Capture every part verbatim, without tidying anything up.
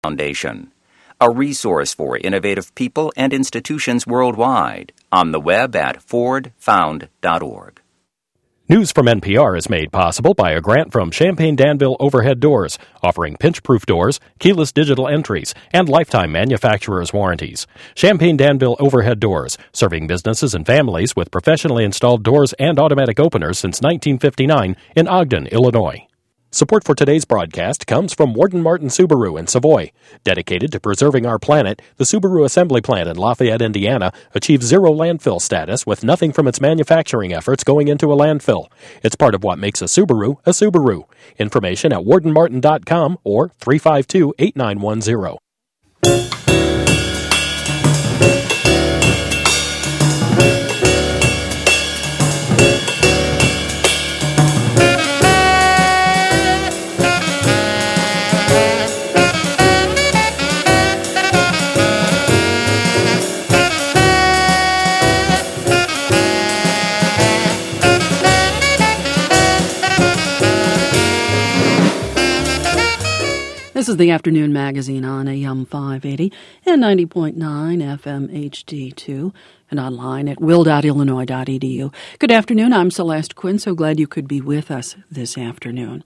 Foundation, a resource for innovative people and institutions worldwide, on the web at ford found dot org. News from N P R is made possible by a grant from Champaign-Danville Overhead Doors, offering pinch-proof doors, keyless digital entries, and lifetime manufacturer's warranties. Champaign-Danville Overhead Doors, serving businesses and families with professionally installed doors and automatic openers since nineteen fifty-nine in Ogden, Illinois. Support for today's broadcast comes from Warden Martin Subaru in Savoy. Dedicated to preserving our planet, the Subaru assembly plant in Lafayette, Indiana, achieves zero landfill status with nothing from its manufacturing efforts going into a landfill. It's part of what makes a Subaru a Subaru. Information at warden martin dot com or three five two, eight nine one zero. This is the Afternoon Magazine on A M five eighty and ninety point nine F M H D two and online at will dot illinois dot e d u. Good afternoon. I'm Celeste Quinn. So glad you could be with us this afternoon.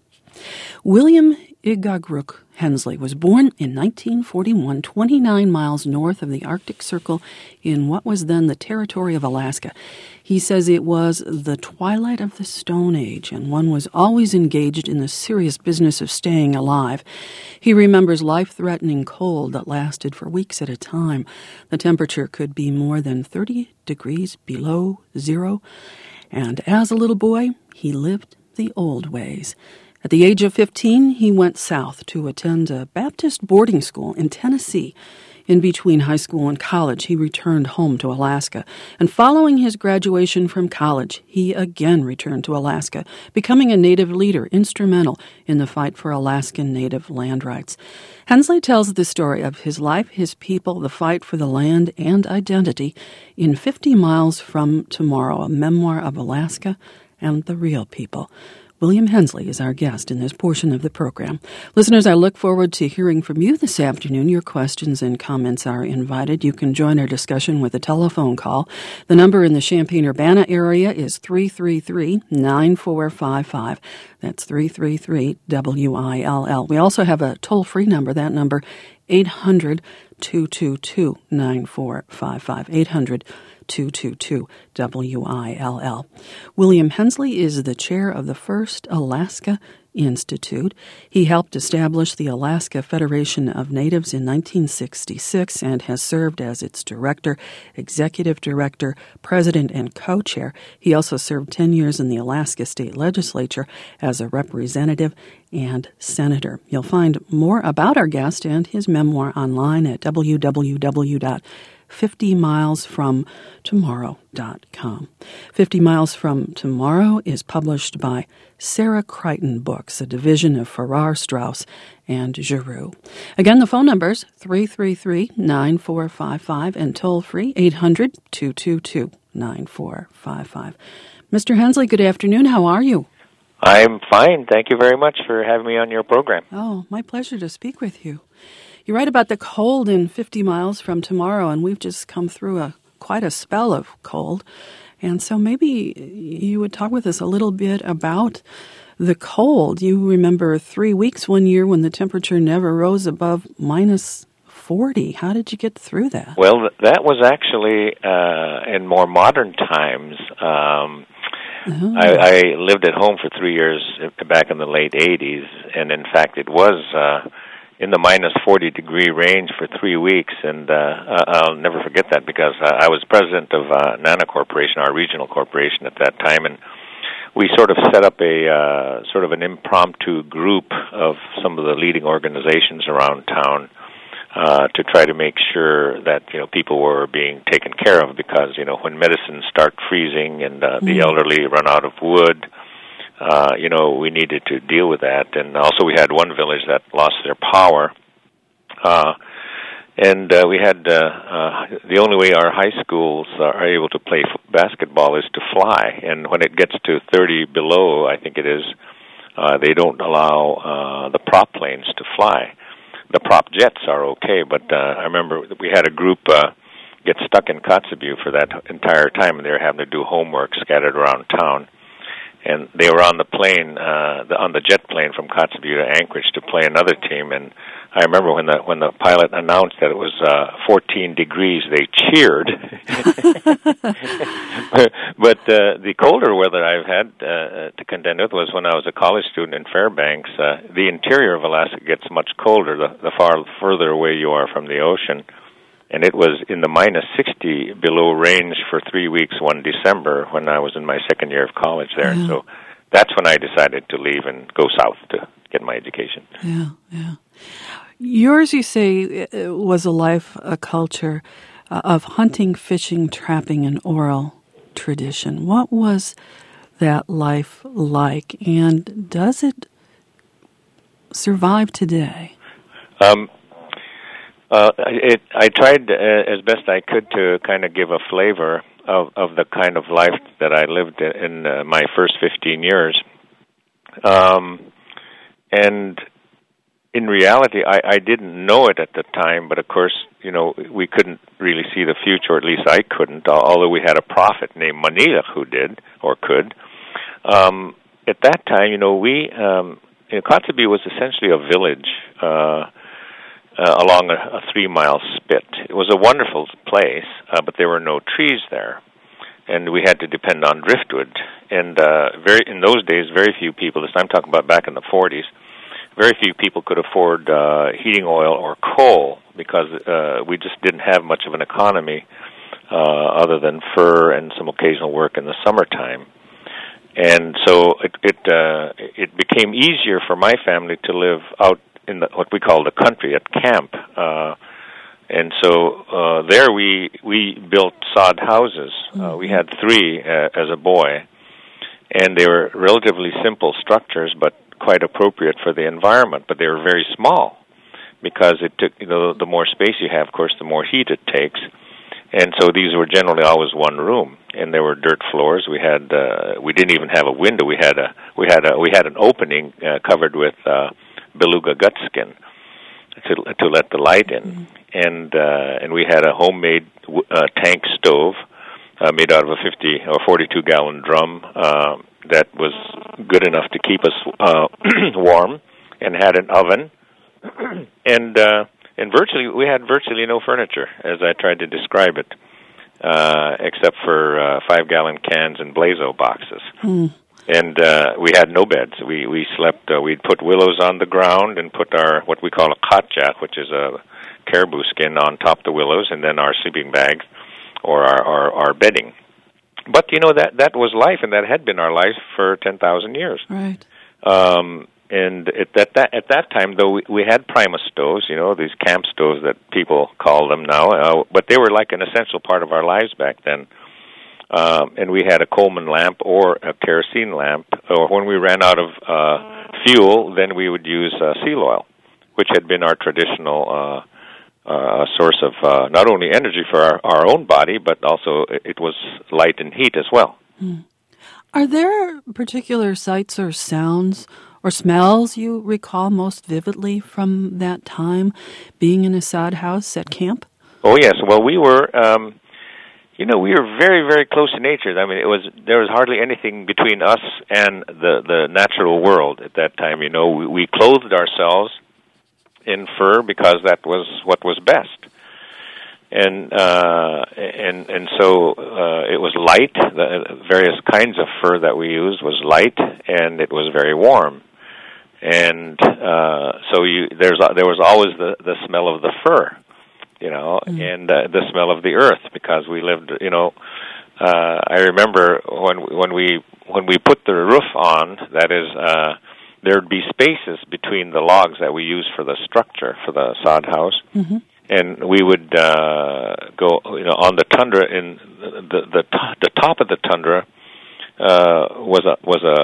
William Igagruk Hensley was born in nineteen forty-one, twenty-nine miles north of the Arctic Circle in what was then the territory of Alaska. He says it was the twilight of the Stone Age, and one was always engaged in the serious business of staying alive. He remembers life-threatening cold that lasted for weeks at a time. The temperature could be more than thirty degrees below zero, and as a little boy, he lived the old ways. At the age of fifteen, he went south to attend a Baptist boarding school in Tennessee. In between high school and college, he returned home to Alaska. And following his graduation from college, he again returned to Alaska, becoming a Native leader instrumental in the fight for Alaskan Native land rights. Hensley tells the story of his life, his people, the fight for the land and identity in fifty miles from Tomorrow, a memoir of Alaska and the real people. William Hensley is our guest in this portion of the program. Listeners, I look forward to hearing from you this afternoon. Your questions and comments are invited. You can join our discussion with a telephone call. The number in the Champaign-Urbana area is three three three, nine four five five. That's three three three, W I L L. We also have a toll-free number. That number, eight hundred, two two two, nine four five five. eight hundred, two two two, W I L L. William Hensley is the chair of the First Alaska Institute. He helped establish the Alaska Federation of Natives in nineteen sixty-six and has served as its director, executive director, president, and co-chair. He also served ten years in the Alaska State Legislature as a representative and senator. You'll find more about our guest and his memoir online at w w w dot fifty miles from tomorrow dot com. fifty miles from Tomorrow is published by Sarah Crichton Books, a division of Farrar, Straus, and Giroux. Again, the phone numbers three three three, nine four five five and toll-free eight hundred, two two two, nine four five five. Mister Hensley, good afternoon. How are you? I'm fine. Thank you very much for having me on your program. Oh, my pleasure to speak with you. You write about the cold in fifty miles from Tomorrow, and we've just come through a quite a spell of cold. And so maybe you would talk with us a little bit about the cold. You remember three weeks one year when the temperature never rose above minus forty. How did you get through that? Well, that was actually uh, in more modern times. Um, oh. I, I lived at home for three years back in the late eighties, and in fact it was Uh, in the minus forty degree range for three weeks, and uh, I'll never forget that because uh, I was president of uh, NANA Corporation, our regional corporation at that time, and we sort of set up a uh, sort of an impromptu group of some of the leading organizations around town uh, to try to make sure that, you know, people were being taken care of because, you know, when medicines start freezing and uh, mm-hmm. the elderly run out of wood, Uh, you know, we needed to deal with that. And also we had one village that lost their power. Uh, and uh, we had, uh, uh, the only way our high schools are able to play f- basketball is to fly. And when it gets to thirty below, I think it is, uh, they don't allow uh, the prop planes to fly. the prop jets are okay, but uh, I remember we had a group uh, get stuck in Kotzebue for that entire time, and they were having to do homework scattered around town. And they were on the plane, uh, the, on the jet plane from Kotzebue to Anchorage to play another team. And I remember when the when the pilot announced that it was uh, fourteen degrees, they cheered. But uh, the colder weather I've had uh, to contend with was when I was a college student in Fairbanks. Uh, the interior of Alaska gets much colder the, the far further away you are from the ocean. And it was in the minus sixty below range for three weeks one December when I was in my second year of college there. Yeah. So that's when I decided to leave and go south to get my education. Yeah, yeah. Yours, you say, was a life, a culture uh, of hunting, fishing, trapping, and oral tradition. What was that life like, and does it survive today? Um. Uh, it, I tried uh, as best I could to kind of give a flavor of, of the kind of life that I lived in, in uh, my first fifteen years. Um, and in reality, I, I didn't know it at the time, but of course, you know, we couldn't really see the future, or at least I couldn't, although we had a prophet named Manila who did, or could. Um, at that time, you know, we, um, you know, Kotzebue was essentially a village, uh, Uh, along a, a three-mile spit. It was a wonderful place, uh, but there were no trees there, and we had to depend on driftwood. And uh, very in those days, very few people, this I'm talking about back in the forties, very few people could afford uh, heating oil or coal because uh, we just didn't have much of an economy uh, other than fur and some occasional work in the summertime. And so it it, uh, it became easier for my family to live out in the, what we call the country, at camp. Uh, and so uh, there we we built sod houses. Uh, we had three uh, as a boy, and they were relatively simple structures, but quite appropriate for the environment. But they were very small because it took, you know, the more space you have, of course, the more heat it takes. And so these were generally always one room, and there were dirt floors. We had uh, we didn't even have a window. We had a we had a we had an opening uh, covered with Uh, beluga gut skin to to let the light in, mm-hmm. and uh, and we had a homemade uh, tank stove uh, made out of a fifty or forty-two gallon drum uh, that was good enough to keep us uh, warm, and had an oven, and uh, and virtually we had virtually no furniture, as I tried to describe it, uh, except for uh, five gallon cans and Blazo boxes. Mm. And uh, we had no beds. We we slept. Uh, we'd put willows on the ground and put our what we call a khatjak, which is a caribou skin, on top of the willows, and then our sleeping bags or our, our, our bedding. But you know that that was life, and that had been our life for ten thousand years. Right. Um, and at that, that at that time, though, we, we had Primus stoves. You know, these camp stoves that people call them now. Uh, but they were like an essential part of our lives back then. Um, and we had a Coleman lamp or a kerosene lamp. Or when we ran out of uh, fuel, then we would use uh, seal oil, which had been our traditional uh, uh, source of uh, not only energy for our, our own body, but also it was light and heat as well. Hmm. Are there particular sights or sounds or smells you recall most vividly from that time, being in a sod house at camp? Oh, yes. Well, we were... Um, You know, we were very, very close to nature. I mean, it was there was hardly anything between us and the the natural world at that time. You know, we, we clothed ourselves in fur because that was what was best, and uh, and and so uh, it was light. The various kinds of fur that we used was light, and it was very warm, and uh, so you there's there was always the the smell of the fur. You know, mm. and uh, the smell of the earth, because we lived, you know, uh, I remember when when we when we put the roof on, that is, uh, there'd be spaces between the logs that we used for the structure, for the sod house, mm-hmm. and we would uh, go, you know, on the tundra, in the the, the top of the tundra uh, was a was a,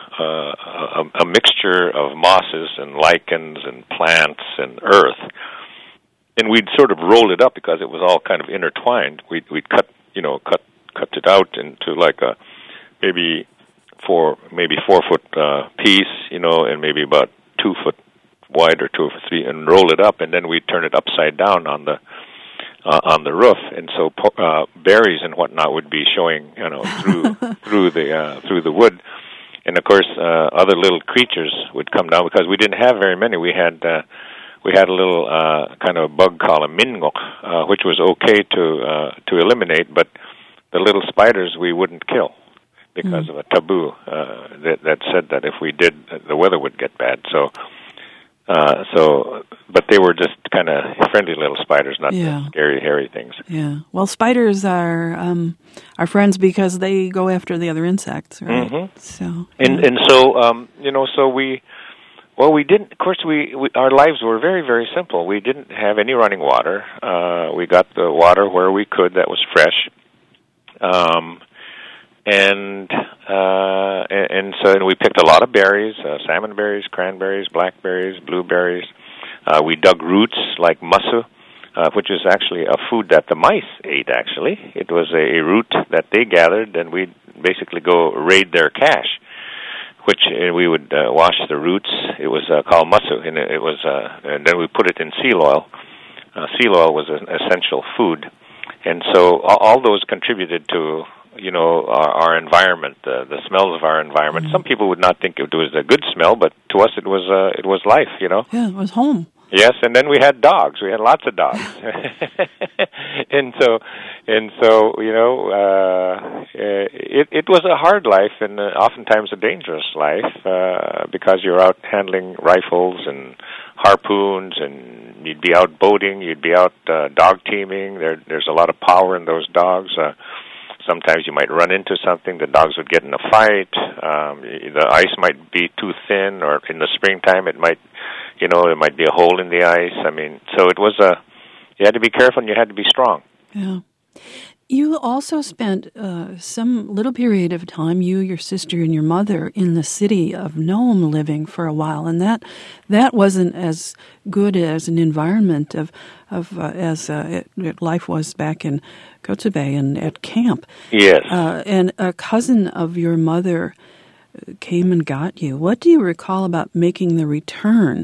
a a mixture of mosses and lichens and plants and earth. And we'd sort of roll it up because it was all kind of intertwined. We'd, we'd cut, you know, cut cut it out into like a maybe four maybe four foot uh, piece, you know, and maybe about two foot wide or two or three, and roll it up, and then we turn it upside down on the uh, on the roof, and so uh, berries and whatnot would be showing, you know, through through the uh, through the wood, and of course uh, other little creatures would come down because we didn't have very many. We had uh, we had a little uh, kind of bug called a mingok, uh, which was okay to uh, to eliminate, but the little spiders we wouldn't kill because mm. of a taboo uh, that that said that if we did, the weather would get bad. So. Uh, so, but they were just kind of friendly little spiders, not yeah. scary, hairy things. Yeah. Well, spiders are um, are friends because they go after the other insects, right? Mm-hmm. So, and yeah. and so, um, you know, so we, well, we didn't. Of course, we, we our lives were very, very simple. We didn't have any running water. Uh, we got the water where we could that was fresh. Um, And uh, and, and so and we picked a lot of berries, uh, salmon berries, cranberries, blackberries, blueberries. Uh, we dug roots like musu, uh, which is actually a food that the mice ate, actually. It was a, a root that they gathered, and we'd basically go raid their cache, which uh, we would uh, wash the roots. It was uh, called musu, and it, it was, uh, and then we put it in seal oil. Uh, seal oil was an essential food. And so all, all those contributed to, you know, our, our environment, uh, the smells of our environment. Mm-hmm. Some people would not think it was a good smell, but to us it was uh, it was life, you know. Yeah, it was home. Yes, and then we had dogs. We had lots of dogs, and so and so you know, uh, it it was a hard life and uh, oftentimes a dangerous life uh, because you're out handling rifles and harpoons, and you'd be out boating, you'd be out uh, dog teaming. There, there's a lot of power in those dogs. Uh, Sometimes you might run into something. The dogs would get in a fight. Um, the ice might be too thin, or in the springtime it might, you know, there might be a hole in the ice. I mean, so it was a. You had to be careful, and you had to be strong. Yeah. You also spent uh, some little period of time, you, your sister, and your mother, in the city of Nome living for a while, and that that wasn't as good as an environment of of uh, as uh, it, life was back in Kotzebue and at camp. Yes. Uh, and a cousin of your mother came and got you. What do you recall about making the return?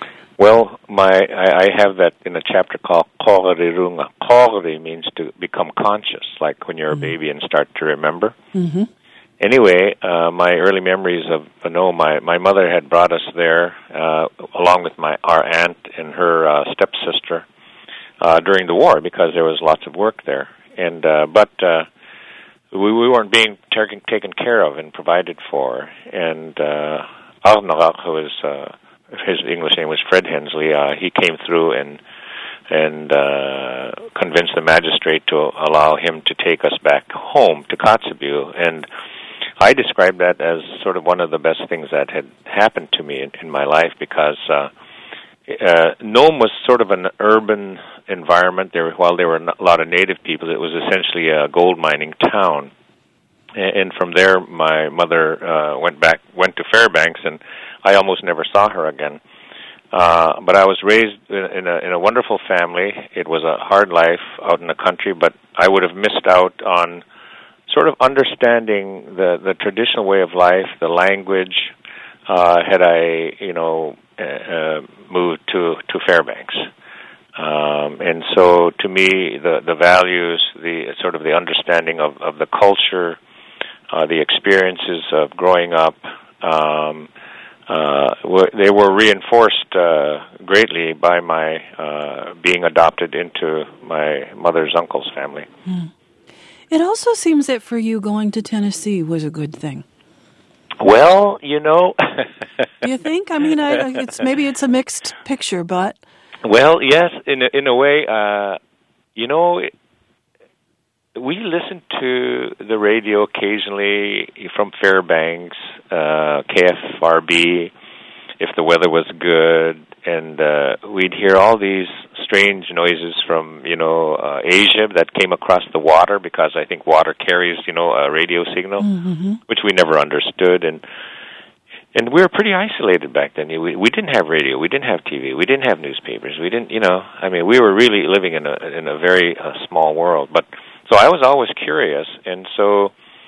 Well, my I, I have that in a chapter called Kōrirunga. Kōri means to become conscious, like when you're mm-hmm. a baby and start to remember. Mm-hmm. Anyway, uh, my early memories of Vano, my my mother had brought us there uh, along with my our aunt and her uh, stepsister uh, during the war because there was lots of work there, and uh, but uh, we we weren't being taken taken care of and provided for, and uh, Arnarak, who was uh, his English name was Fred Hensley. Uh, he came through and and uh, convinced the magistrate to allow him to take us back home to Kotzebue. And I described that as sort of one of the best things that had happened to me in, in my life because uh, uh, Nome was sort of an urban environment. There, while there were a lot of native people, it was essentially a gold mining town. And from there, my mother uh, went back, went to Fairbanks, and I almost never saw her again. Uh, but I was raised in a, in a wonderful family. It was a hard life out in the country, but I would have missed out on sort of understanding the, the traditional way of life, the language, uh, had I, you know, uh, moved to, to Fairbanks. Um, and so, to me, the, the values, the sort of the understanding of, of the culture, Uh, the experiences of growing up, um, uh, were, they were reinforced uh, greatly by my uh, being adopted into my mother's uncle's family. Mm. It also seems that for you, going to Tennessee was a good thing. Well, you know... Do you think? I mean, I, it's maybe it's a mixed picture, but... Well, yes, in a, in a way, uh, you know... It, we listened to the radio occasionally from Fairbanks, uh, K F R B, if the weather was good, and uh, we'd hear all these strange noises from, you know, uh, Asia that came across the water because I think water carries, you know, a radio signal, mm-hmm. which we never understood, and and we were pretty isolated back then. We we didn't have radio, we didn't have T V, we didn't have newspapers, we didn't, you know, I mean, we were really living in a in a very uh, small world, but. So I was always curious, and so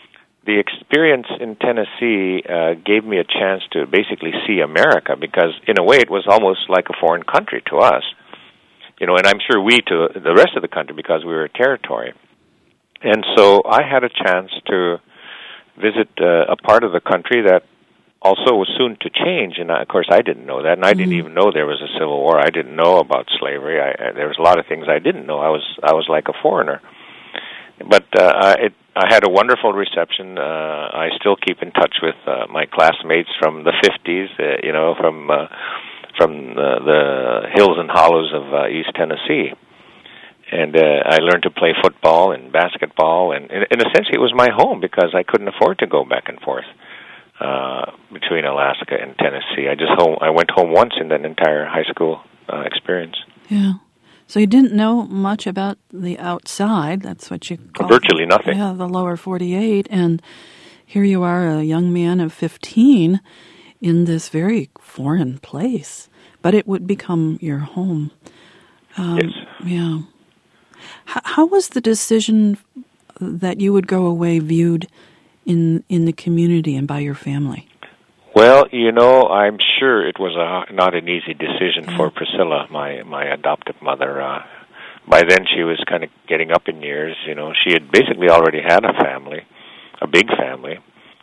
the experience in Tennessee uh, gave me a chance to basically see America, because in a way it was almost like a foreign country to us. You know, and I'm sure we to the rest of the country, because we were a territory. And so I had a chance to visit uh, a part of the country that also was soon to change, and I, of course I didn't know that, and I mm-hmm. didn't even know there was a civil war. I didn't know about slavery. I, I, there was a lot of things I didn't know. I was I was like a foreigner. But uh, I, it, I had a wonderful reception. Uh, I still keep in touch with uh, my classmates from the fifties, uh, you know, from uh, from the, the hills and hollows of uh, East Tennessee. And uh, I learned to play football and basketball, and, and, and essentially it was my home, because I couldn't afford to go back and forth uh, between Alaska and Tennessee. I just home. I went home once in that entire high school uh, experience. Yeah. So you didn't know much about the outside. That's what you call virtually nothing. Yeah, the lower forty-eight, and here you are, a young man of fifteen, in this very foreign place, but it would become your home. Um, yes. Yeah. How, how was the decision that you would go away viewed in in the community and by your family? Well, you know, I'm sure it was a, not an easy decision yeah. for Priscilla, my my adoptive mother. Uh, by then, she was kind of getting up in years. You know, she had basically already had a family, a big family,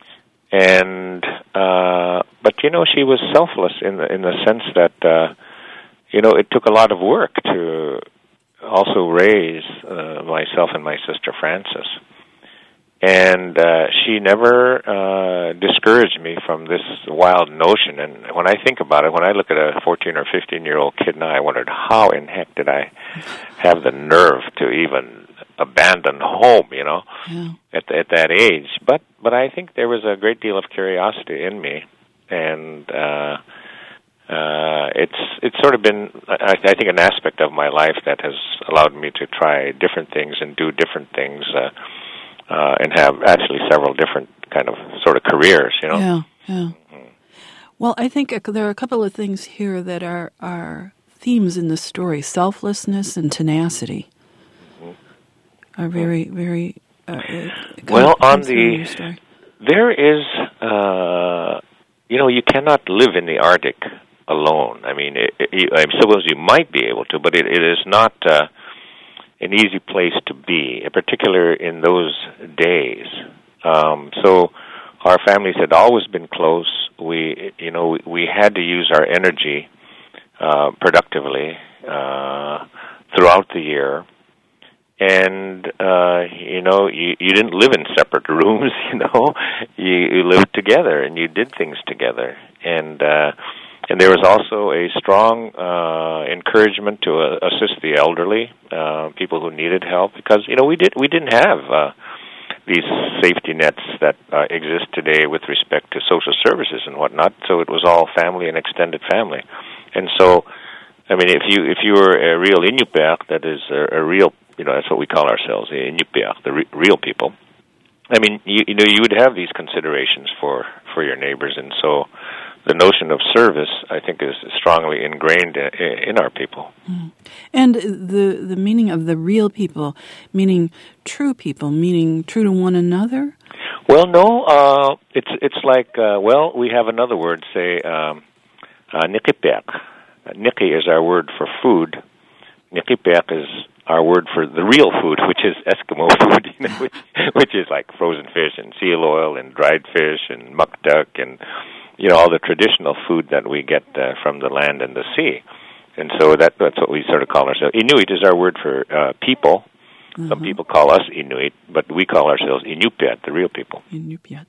and uh, but you know, she was selfless in the in the sense that uh, you know, it took a lot of work to also raise uh, myself and my sister Frances. And uh, she never uh, discouraged me from this wild notion. And when I think about it, when I look at a fourteen or fifteen-year-old kid now, I wondered, how in heck did I have the nerve to even abandon home, you know, yeah. at, at that age? But but I think there was a great deal of curiosity in me. And uh, uh, it's it's sort of been, I, I think, an aspect of my life that has allowed me to try different things and do different things, uh, uh, and have actually several different kind of sort of careers, you know? Yeah, yeah. Mm-hmm. Well, I think there are a couple of things here that are, are themes in the story. Selflessness and tenacity mm-hmm. are very, very... Uh, well, on the... There is... Uh, you know, you cannot live in the Arctic alone. I mean, it, it, I suppose you might be able to, but it, it is not uh, an easy place to be, in particular in those days. Um, so our families had always been close. We, you know, we, we had to use our energy uh, productively uh, throughout the year. And, uh, you know, you, you didn't live in separate rooms, you know. You, you lived together and you did things together. And uh, and there was also a strong uh, encouragement to uh, assist the elderly, uh, people who needed help, because, you know, we, did, we didn't have uh, these safety nets that uh, exist today with respect to social services and whatnot. So it was all family and extended family. And so, I mean, if you if you were a real Inupiaq, that is a, a real, you know, that's what we call ourselves, the Inupiaq, the re- real people. I mean, you, you know, you would have these considerations for, for your neighbors, and so the notion of service, I think, is strongly ingrained in, in our people. Mm. And the the meaning of the real people, meaning true people, meaning true to one another? Well, no, uh, it's it's like, uh, well, we have another word, say, um, uh, Nikipiaq. Niki is our word for food. Nikipiaq is our word for the real food, which is Eskimo food, you know, which, which is like frozen fish and seal oil and dried fish and muktuk and, you know, all the traditional food that we get uh, from the land and the sea. And so that that's what we sort of call ourselves. Inuit is our word for uh, people. Mm-hmm. Some people call us Inuit, but we call ourselves Inupiat, the real people. Inupiat.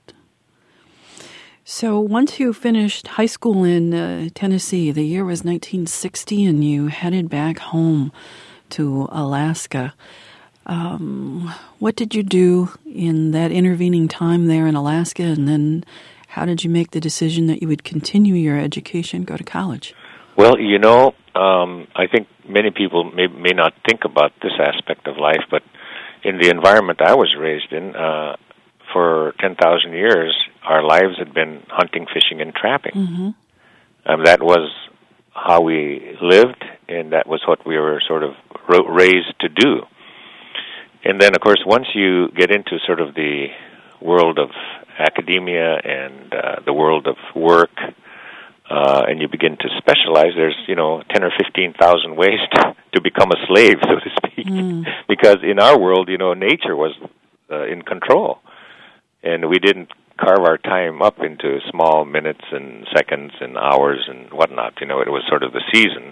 So once you finished high school in uh, Tennessee, the year was nineteen sixty, and you headed back home to Alaska. Um, what did you do in that intervening time there in Alaska, and then how did you make the decision that you would continue your education, go to college? Well, you know, um, I think many people may, may not think about this aspect of life, but in the environment I was raised in, uh, for ten thousand years, our lives had been hunting, fishing, and trapping. Mm-hmm. Um, that was how we lived, and that was what we were sort of raised to do. And then, of course, once you get into sort of the world of academia and uh, the world of work, uh, and you begin to specialize, there's, you know, ten or fifteen thousand ways to, to become a slave, so to speak. Mm. Because in our world, you know, nature was uh, in control, and we didn't carve our time up into small minutes and seconds and hours and whatnot. You know, it was sort of the seasons,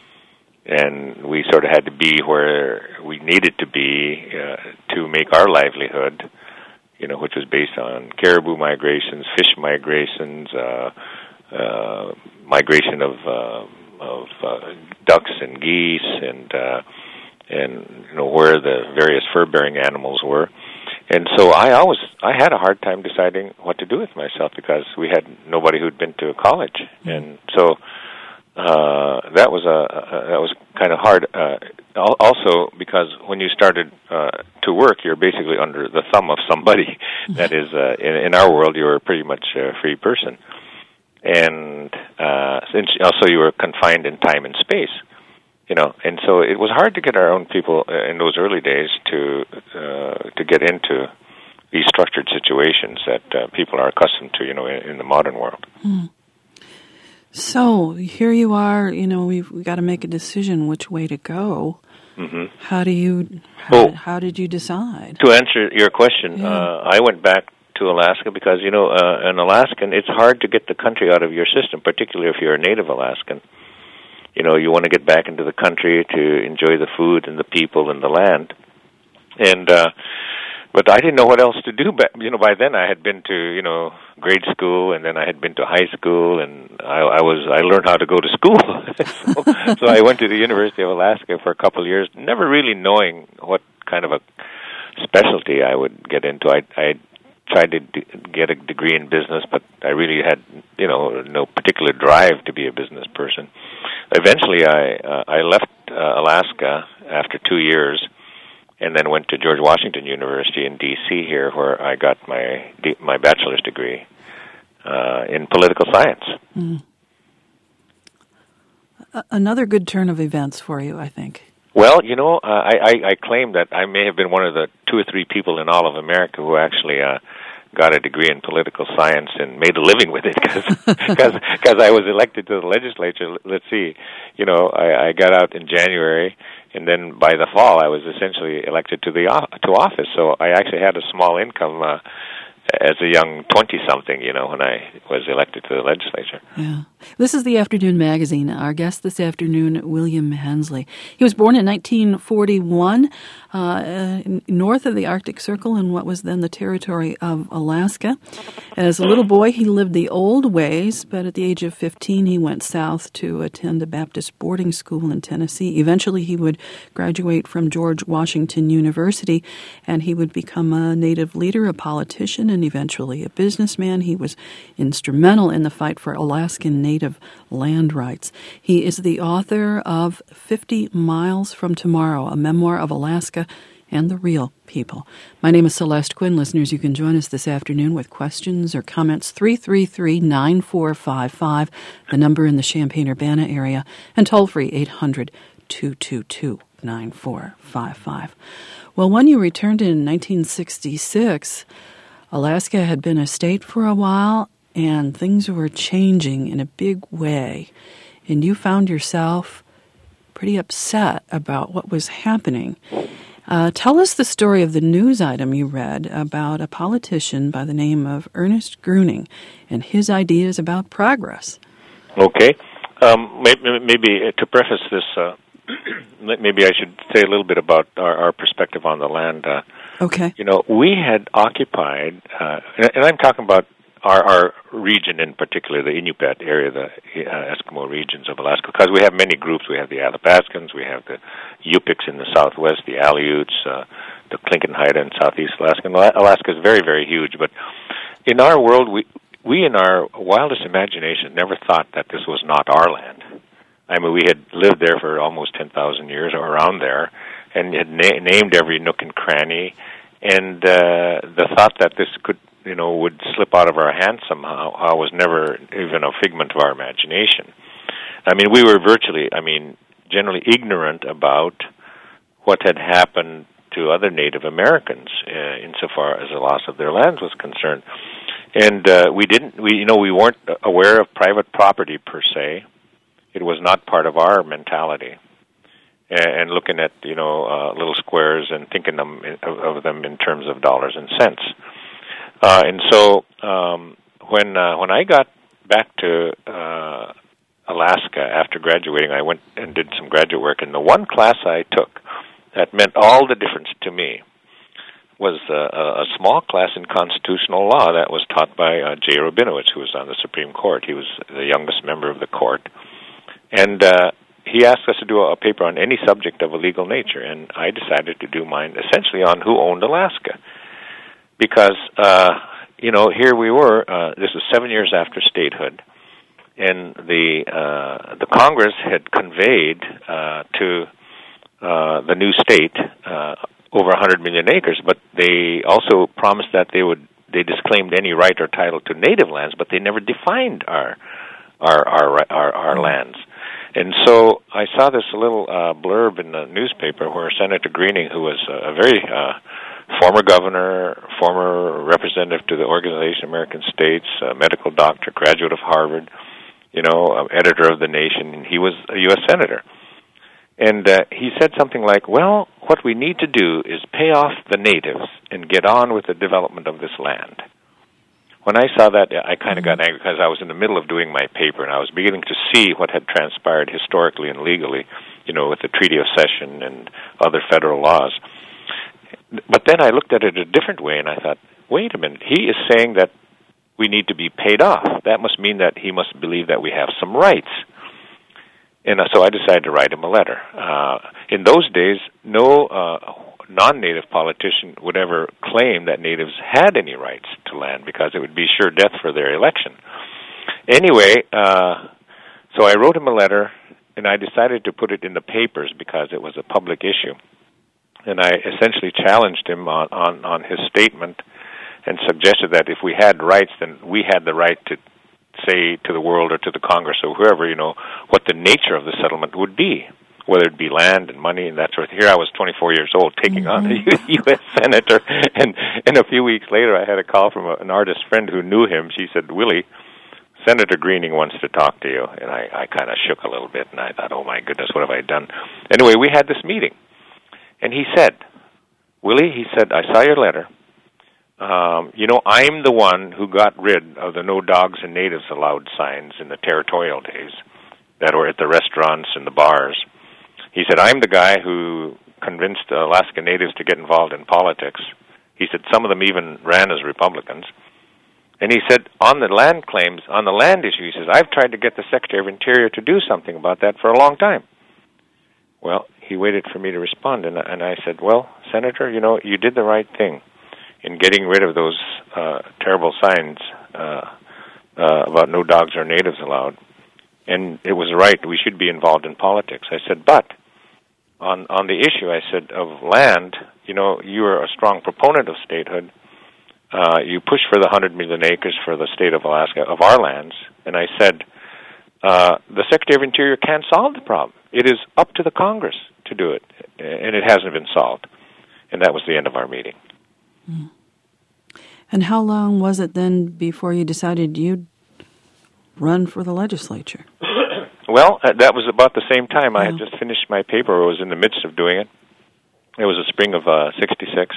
and we sort of had to be where we needed to be uh, to make our livelihood, you know, which was based on caribou migrations, fish migrations, uh, uh, migration of uh, of uh, ducks and geese, and uh, and you know where the various fur-bearing animals were. And so I always I had a hard time deciding what to do with myself because we had nobody who'd been to college, mm-hmm. and so uh, that was a, a that was kind of hard. Uh, also, because when you started uh, to work, you're basically under the thumb of somebody. Mm-hmm. That is, uh, in, in our world, you were pretty much a free person, and uh, since also you were confined in time and space. You know, and so it was hard to get our own people uh, in those early days to uh, to get into these structured situations that uh, people are accustomed to, you know, in, in the modern world. Mm. So here you are, you know, we've we got to make a decision which way to go. Mm-hmm. How do you? How, well, how did you decide? To answer your question, yeah. uh, I went back to Alaska because, you know, uh, an Alaskan, it's hard to get the country out of your system, particularly if you're a native Alaskan. You know, you want to get back into the country to enjoy the food and the people and the land. And, uh, but I didn't know what else to do. But, you know, by then I had been to, you know, grade school, and then I had been to high school, and I, I was, I learned how to go to school. so, so I went to the University of Alaska for a couple of years, never really knowing what kind of a specialty I would get into. I, I tried to d- get a degree in business, but I really had, you know, no particular drive to be a business person. Eventually, I uh, I left uh, Alaska after two years, and then went to George Washington University in D C here, where I got my D- my bachelor's degree uh, in political science. Mm. Another good turn of events for you, I think. Well, you know, uh, I, I, I claim that I may have been one of the two or three people in all of America who actually uh, got a degree in political science and made a living with it because I was elected to the legislature. Let's see, you know, I, I got out in January, and then by the fall I was essentially elected to the to office. So I actually had a small income uh, as a young twenty-something, you know, when I was elected to the legislature. Yeah. This is the Afternoon Magazine. Our guest this afternoon, William Hensley. He was born in nineteen forty-one, uh, north of the Arctic Circle in what was then the territory of Alaska. As a little boy, he lived the old ways, but at the age of fifteen, he went south to attend a Baptist boarding school in Tennessee. Eventually, he would graduate from George Washington University, and he would become a native leader, a politician, and eventually a businessman. He was instrumental in the fight for Alaskan native land rights. He is the author of fifty miles from Tomorrow, a memoir of Alaska and the real people. My name is Celeste Quinn. Listeners, you can join us this afternoon with questions or comments. three three three, nine four five five, the number in the Champaign-Urbana area, and toll-free eight hundred, two two two, nine four five five. Well, when you returned in nineteen sixty-six, Alaska had been a state for a while, and things were changing in a big way. And you found yourself pretty upset about what was happening. Uh, tell us the story of the news item you read about a politician by the name of Ernest Gruening and his ideas about progress. Okay. Um, maybe, maybe to preface this, uh, maybe I should say a little bit about our, our perspective on the land. Uh, okay. You know, we had occupied, uh, and I'm talking about Our, our region in particular, the Inupiat area, the uh, Eskimo regions of Alaska, because we have many groups. We have the Athabascans, we have the Yupiks in the southwest, the Aleuts, uh, the Tlingit Haida in southeast Alaska. And Alaska is very, very huge. But in our world, we, we in our wildest imagination never thought that this was not our land. I mean, we had lived there for almost ten thousand years or around there and had na- named every nook and cranny. And uh, the thought that this could you know, would slip out of our hands somehow uh, was never even a figment of our imagination. I mean, we were virtually, I mean, generally ignorant about what had happened to other Native Americans uh, insofar as the loss of their lands was concerned. And uh, we didn't, we you know, we weren't aware of private property per se. It was not part of our mentality. And looking at, you know, uh, little squares and thinking them in, of, of them in terms of dollars and cents. Uh, and so um, when uh, when I got back to uh, Alaska after graduating, I went and did some graduate work, and the one class I took that meant all the difference to me was uh, a small class in constitutional law that was taught by uh, Jay Rabinowitz, who was on the Supreme Court. He was the youngest member of the court. And uh, he asked us to do a paper on any subject of a legal nature, and I decided to do mine essentially on who owned Alaska. Because, uh, you know, here we were, uh, this was seven years after statehood, and the uh, the Congress had conveyed uh, to uh, the new state uh, over one hundred million acres, but they also promised that they would, they disclaimed any right or title to native lands, but they never defined our our our our, our lands. And so I saw this little uh, blurb in the newspaper where Senator Greening, who was a very uh, former governor, former representative to the Organization of American States, a medical doctor, graduate of Harvard, you know, editor of The Nation, and he was a U S senator. And uh, he said something like, well, what we need to do is pay off the natives and get on with the development of this land. When I saw that, I kind of got angry because I was in the middle of doing my paper, and I was beginning to see what had transpired historically and legally, you know, with the Treaty of Cession and other federal laws. But then I looked at it a different way, and I thought, wait a minute, he is saying that we need to be paid off. That must mean that he must believe that we have some rights. And so I decided to write him a letter. Uh, in those days, no uh, non-native politician would ever claim that natives had any rights to land because it would be sure death for their election. Anyway, uh, so I wrote him a letter, and I decided to put it in the papers because it was a public issue. And I essentially challenged him on, on, on his statement and suggested that if we had rights, then we had the right to say to the world or to the Congress or whoever, you know, what the nature of the settlement would be, whether it be land and money and that sort of thing. Here I was twenty-four years old taking mm-hmm. on a U S senator, and, and a few weeks later I had a call from a, an artist friend who knew him. She said, Willie, Senator Greening wants to talk to you. And I, I kind of shook a little bit, and I thought, oh my goodness, what have I done? Anyway, we had this meeting, and he said, Willie, he said, I saw your letter. Um, you know, I'm the one who got rid of the no dogs and natives allowed signs in the territorial days that were at the restaurants and the bars. He said, I'm the guy who convinced the Alaska Natives to get involved in politics. He said some of them even ran as Republicans. And he said, on the land claims, on the land issue, he says, I've tried to get the Secretary of Interior to do something about that for a long time. Well, he waited for me to respond, and, and I said, well, Senator, you know, you did the right thing in getting rid of those uh, terrible signs uh, uh, about no dogs or natives allowed. And it was right, we should be involved in politics. I said, but on on the issue, I said, of land, you know, you are a strong proponent of statehood. Uh, you push for the one hundred million acres for the state of Alaska, of our lands. And I said, uh, the Secretary of Interior can't solve the problem. It is up to the Congress to do it, and it hasn't been solved. And that was the end of our meeting. Mm. And how long was it then before you decided you'd run for the legislature? Well, uh, that was about the same time. Oh. I had just finished my paper. I was in the midst of doing it. It was the spring of uh, sixty-six.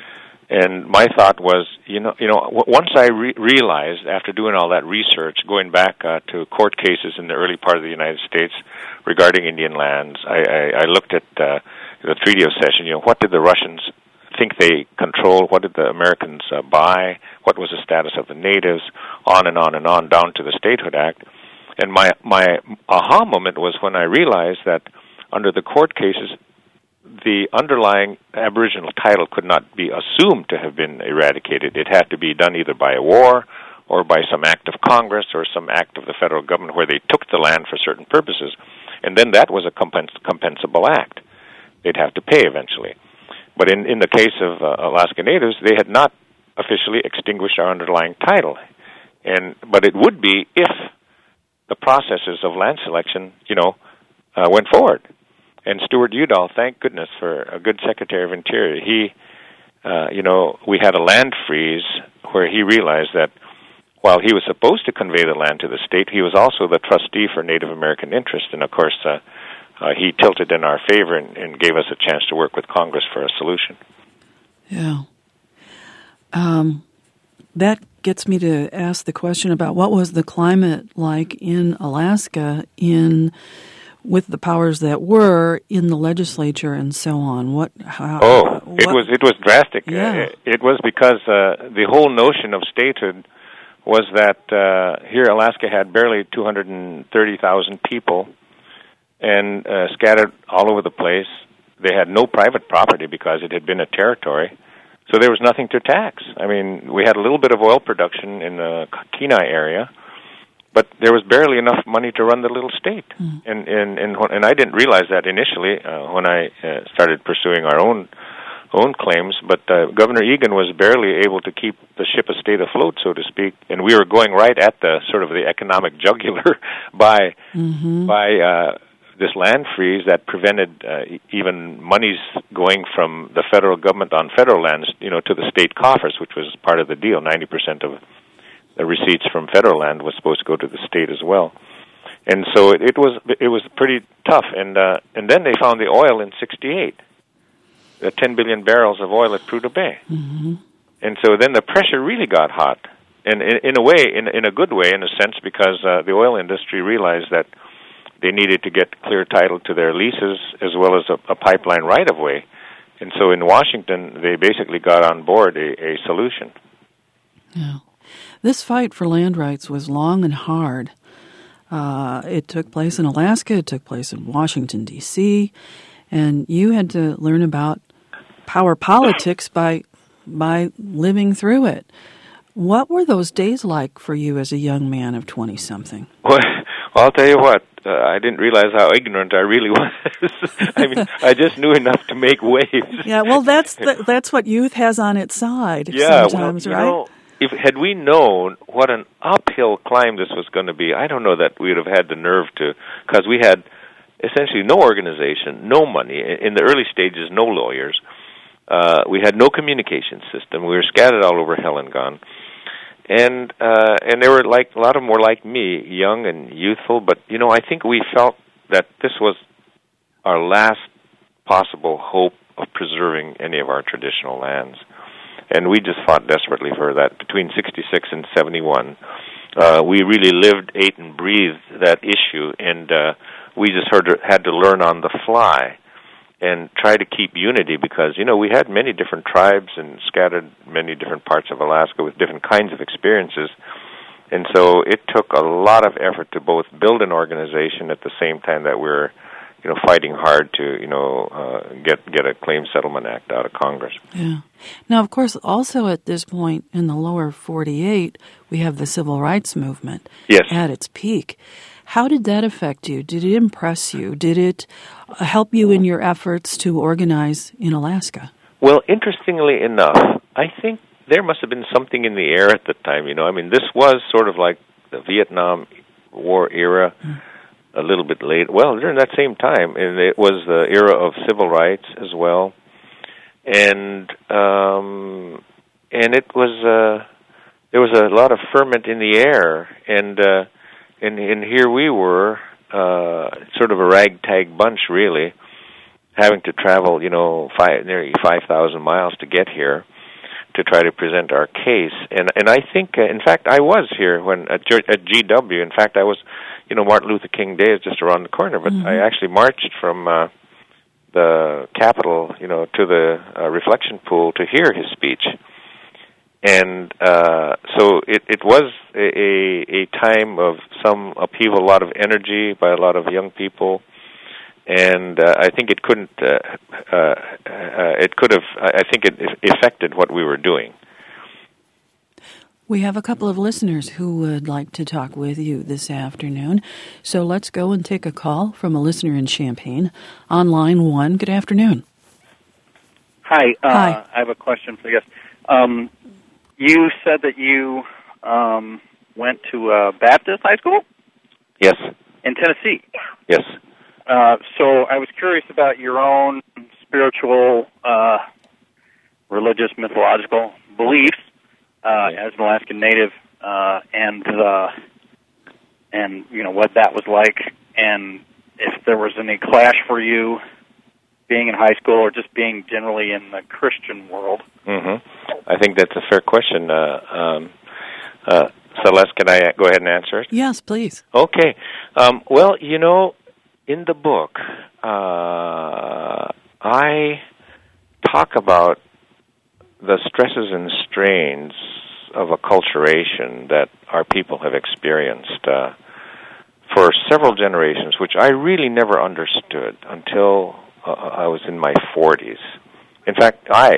And my thought was, you know, you know, w- once I re- realized, after doing all that research, going back uh, to court cases in the early part of the United States regarding Indian lands, I, I, I looked at uh, the Treaty of Cession. You know, what did the Russians think they controlled? What did the Americans uh, buy? What was the status of the natives? On and on and on, down to the Statehood Act. And my my aha moment was when I realized that under the court cases, the underlying Aboriginal title could not be assumed to have been eradicated. It had to be done either by a war or by some act of Congress or some act of the federal government where they took the land for certain purposes. And then that was a compens- compensable act. They'd have to pay eventually. But in, in the case of uh, Alaska Natives, they had not officially extinguished our underlying title. And but it would be if the processes of land selection, you know, uh, went forward. And Stuart Udall, thank goodness for a good Secretary of Interior. He, uh, you know, we had a land freeze where he realized that while he was supposed to convey the land to the state, he was also the trustee for Native American interest. And, of course, uh, uh, he tilted in our favor and, and gave us a chance to work with Congress for a solution. Yeah. Um, that gets me to ask the question about what was the climate like in Alaska in with the powers that were in the legislature and so on. What? How, oh, what, it was it was drastic. Yeah. Uh, it, it was because uh, the whole notion of statehood was that uh, here Alaska had barely two hundred thirty thousand people and uh, scattered all over the place. They had no private property because it had been a territory. So there was nothing to tax. I mean, we had a little bit of oil production in the Kenai area, but there was barely enough money to run the little state. Mm. And, and and and I didn't realize that initially uh, when I uh, started pursuing our own own claims. But uh, Governor Egan was barely able to keep the ship of state afloat, so to speak. And we were going right at the sort of the economic jugular by mm-hmm. by. Uh, this land freeze that prevented uh, even monies going from the federal government on federal lands, you know, to the state coffers, which was part of the deal. ninety percent of the receipts from federal land was supposed to go to the state as well. And so it, it was it was pretty tough. And uh, and then they found the oil in sixty-eight, the ten billion barrels of oil at Prudhoe Bay. Mm-hmm. And so then the pressure really got hot. And in, in a way, in, in a good way, in a sense, because uh, the oil industry realized that they needed to get clear title to their leases as well as a, a pipeline right-of-way. And so in Washington, they basically got on board a, a solution. Yeah. This fight for land rights was long and hard. Uh, it took place in Alaska, it took place in Washington, D C, and you had to learn about power politics by by living through it. What were those days like for you as a young man of twenty-something? Well, I'll tell you what, uh, I didn't realize how ignorant I really was. I mean, I just knew enough to make waves. Yeah, well, that's the, that's what youth has on its side yeah, sometimes, well, right? You know, if had we known what an uphill climb this was going to be, I don't know that we would have had the nerve to, because we had essentially no organization, no money. In the early stages, no lawyers. Uh, we had no communication system. We were scattered all over hell and gone. And uh, and they were like a lot of them were like me, young and youthful. But you know, I think we felt that this was our last possible hope of preserving any of our traditional lands, and we just fought desperately for that. Between sixty-six and seventy-one, uh, we really lived, ate, and breathed that issue, and uh, we just heard, had to learn on the fly and try to keep unity, because, you know, we had many different tribes and scattered many different parts of Alaska with different kinds of experiences. And so it took a lot of effort to both build an organization at the same time that we were, you know, fighting hard to, you know, uh, get get a Claims Settlement Act out of Congress. Yeah. Now, of course, also at this point in the lower forty-eight, we have the civil rights movement yes. at its peak. How did that affect you? Did it impress you? Did it help you in your efforts to organize in Alaska? Well, interestingly enough, I think there must have been something in the air at the time. You know, I mean, this was sort of like the Vietnam War era, mm. a little bit late. Well, during that same time, and it was the era of civil rights as well, and um, and it was uh, there was a lot of ferment in the air, and. Uh, And, and here we were, uh, sort of a ragtag bunch, really, having to travel, you know, five, nearly five thousand miles to get here to try to present our case. And and I think, uh, in fact, I was here when at, at G W. In fact, I was, you know, Martin Luther King Day is just around the corner, but mm-hmm. I actually marched from uh, the Capitol, you know, to the uh, reflection pool to hear his speech. And uh, so it, it was a, a time of some upheaval, a lot of energy by a lot of young people, and uh, I think it couldn't. Uh, uh, uh, it could have. I think it affected what we were doing. We have a couple of listeners who would like to talk with you this afternoon, so let's go and take a call from a listener in Champaign on line one. Good afternoon. Hi. Uh, Hi. I have a question for you guys. Um, You said that you um, went to uh, Baptist high school? Yes. In Tennessee? Yes. Uh, so I was curious about your own spiritual, uh, religious, mythological beliefs uh, as an Alaskan Native uh, and uh, and you know what that was like, and if there was any clash for you being in high school or just being generally in the Christian world. Mm-hmm. I think that's a fair question. Uh, um, uh, Celeste, can I go ahead and answer it? Yes, please. Okay. Um, well, you know, in the book, uh, I talk about the stresses and strains of acculturation that our people have experienced uh, for several generations, which I really never understood until uh, I was in my forties. In fact, I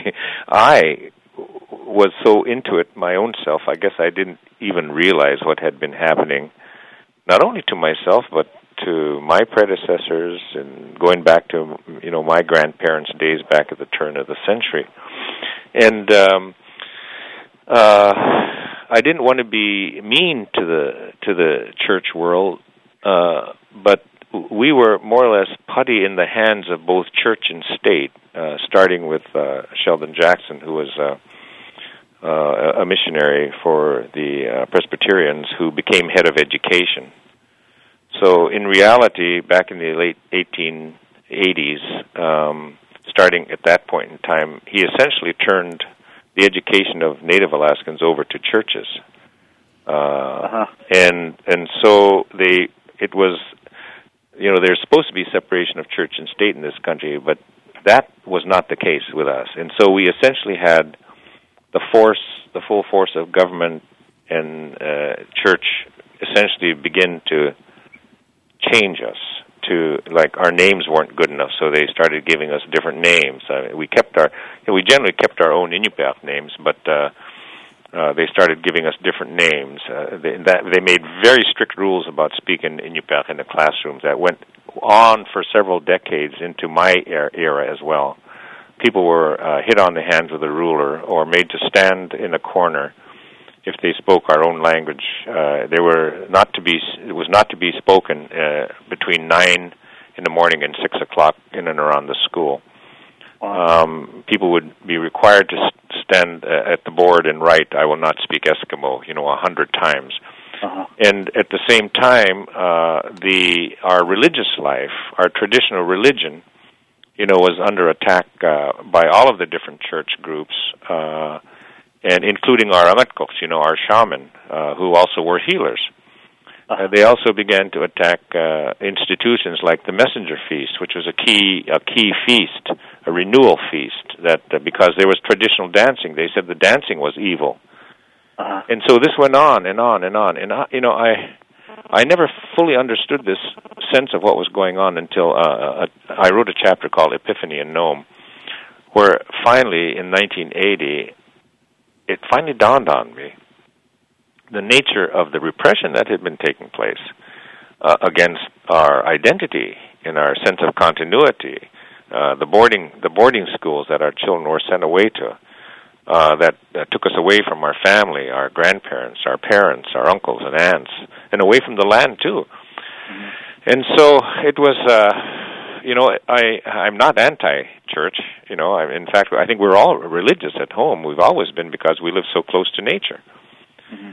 I was so into it my own self, I guess I didn't even realize what had been happening, not only to myself, but to my predecessors, and going back to, you know, my grandparents' days back at the turn of the century. And um, uh, I didn't want to be mean to the to the church world, uh, but we were more or less putty in the hands of both church and state, uh, starting with uh, Sheldon Jackson, who was uh, uh, a missionary for the uh, Presbyterians, who became head of education. So in reality, back in the late eighteen eighties, um, starting at that point in time, he essentially turned the education of Native Alaskans over to churches. Uh, uh-huh. And and so they it was, you know, there's supposed to be separation of church and state in this country, but that was not the case with us. And so we essentially had the force, the full force of government and uh, church essentially begin to change us to, like, our names weren't good enough, so they started giving us different names. Uh, we kept our, you know, we generally kept our own Inupiaq names, but uh, uh, they started giving us different names. Uh, they, that, they made very strict rules about speaking Inupiaq in the classrooms that went on for several decades into my era, era as well. People were uh, hit on the hands with a ruler or made to stand in a corner if they spoke our own language. Uh, they were not to be, it was not to be spoken uh, between nine in the morning and six o'clock in and around the school. Wow. Um, people would be required to stand uh, at the board and write, "I will not speak Eskimo," you know, a hundred times. Uh-huh. And at the same time, uh, the our religious life, our traditional religion, you know, was under attack uh, by all of the different church groups, uh, and including our Amatkoks, you know, our shaman, uh, who also were healers. Uh, they also began to attack uh, institutions like the Messenger Feast, which was a key a key feast, a renewal feast, that uh, because there was traditional dancing, they said the dancing was evil. Uh-huh. And so this went on and on and on. And, I, you know, I I never fully understood this sense of what was going on until uh, I wrote a chapter called Epiphany in Nome, where finally, in nineteen eighty, it finally dawned on me the nature of the repression that had been taking place uh, against our identity and our sense of continuity, uh, the boarding the boarding schools that our children were sent away to, uh, that, that took us away from our family, our grandparents, our parents, our uncles and aunts, and away from the land too. Mm-hmm. And so it was, uh, you know, I, I'm not anti-church. You know, I, in fact, I think we're all religious at home. We've always been, because we live so close to nature. Mm-hmm.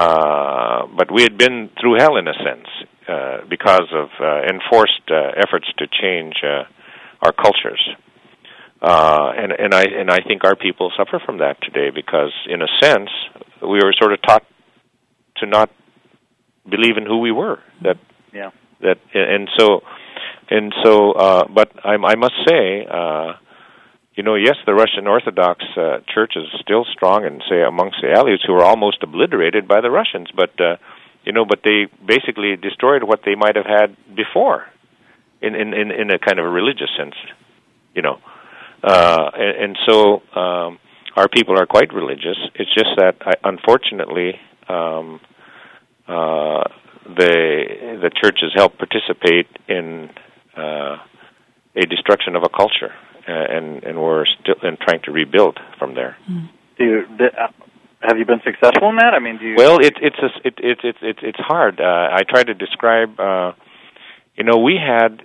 Uh, but we had been through hell in a sense uh, because of uh, enforced uh, efforts to change uh, our cultures, uh, and and I and I think our people suffer from that today because, in a sense, we were sort of taught to not believe in who we were. That yeah. That and so and so. Uh, but I, I must say. Uh, You know, yes, the Russian Orthodox uh, Church is still strong, and say amongst the Aleuts, who are almost obliterated by the Russians. But uh, you know, but they basically destroyed what they might have had before, in in in, in a kind of a religious sense. You know, uh, and, and so um, our people are quite religious. It's just that, I, unfortunately, um, uh, the the churches help participate in uh, a destruction of a culture. Uh, and and we're still and trying to rebuild from there. Do you, uh, have you been successful in that? I mean, do you? Well, it, it's a, it, it, it, it, it's hard. Uh, I try to describe. Uh, you know, we had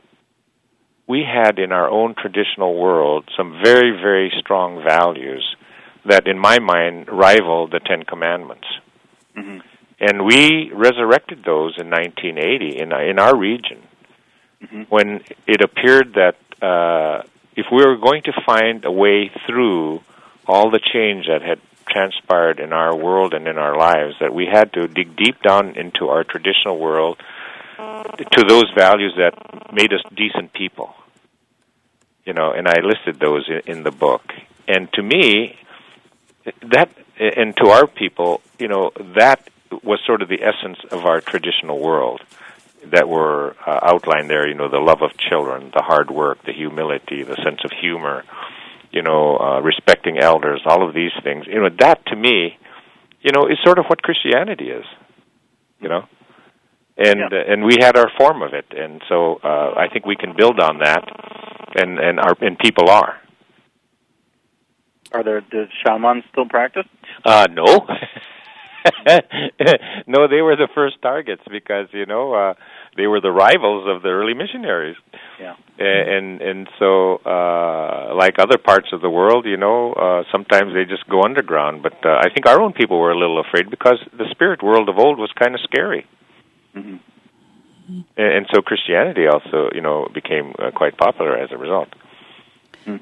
we had in our own traditional world some very very strong values that, in my mind, rival the Ten Commandments. Mm-hmm. And we resurrected those in nineteen eighty in, in our region, mm-hmm. when it appeared that uh, if we were going to find a way through all the change that had transpired in our world and in our lives, that we had to dig deep down into our traditional world to those values that made us decent people. You know, and I listed those in, in the book. And to me, that, and to our people, you know, that was sort of the essence of our traditional world that were uh, outlined there, you know, the love of children, the hard work, the humility, the sense of humor, you know, uh, respecting elders, all of these things. You know, that to me, you know, is sort of what Christianity is, you know. And yeah. uh, and we had our form of it, and so uh, I think we can build on that, and and our and people are. Are there, does shamans still practice? Uh, no. No, they were the first targets because, you know, uh, they were the rivals of the early missionaries. Yeah. And and so, uh, like other parts of the world, you know, uh, sometimes they just go underground. But uh, I think our own people were a little afraid because the spirit world of old was kind of scary. Mm-hmm. And, and so Christianity also, you know, became uh, quite popular as a result. Mm.